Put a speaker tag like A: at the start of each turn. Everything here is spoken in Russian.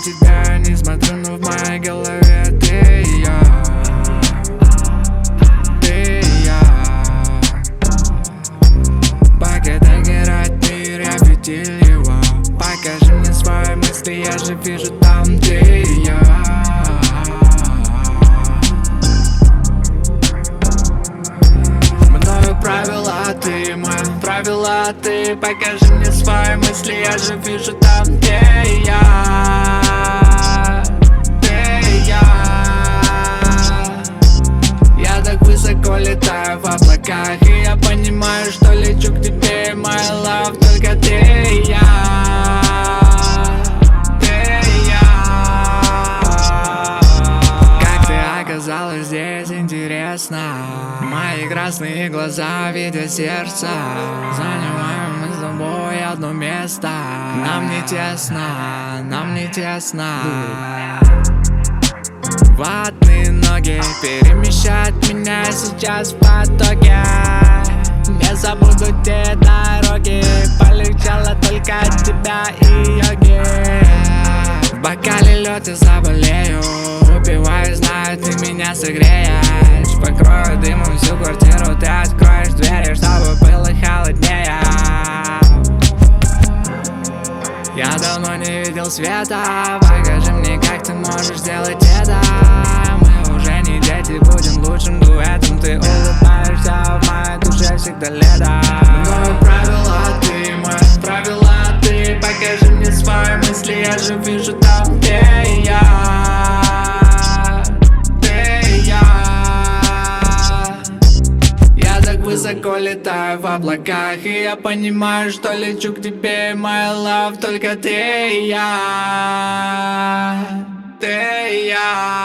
A: тебя не смотрю, но в моей голове ты и я. Ты и я. Пока ты герой, мир, я видел его. Покажи мне свои мысли, я же вижу там ты и я. Мною правила ты, мои правила ты. Покажи мне свои мысли, я же вижу там ты и я. Ты и я. Я так высоко летаю в облаках, и я понимаю, что лечу к тебе, my love, только ты и я. Оказалось здесь интересно. Мои красные глаза видят сердце. Занимаем мы с тобой одно место. Нам не тесно, нам не тесно. Ватные ноги перемещают меня сейчас в потоке. Не забуду те дороги. Полегчало только от тебя и йоги. В бокале лед, я заболею. Выпиваю, знаю, ты меня согреешь. Покрою дымом всю квартиру, ты откроешь двери, чтобы было холоднее. Я давно не видел света. Покажи мне, как ты можешь сделать это. Мы уже не дети, будем лучшим дуэтом. Ты улыбаешься, в моей душе всегда лето. Мною правила ты, мои правила ты. Покажи мне свои мысли, я же вижу там, где я. Высоко летаю в облаках, и я понимаю, что лечу к тебе, my love, только ты и я. Ты и я.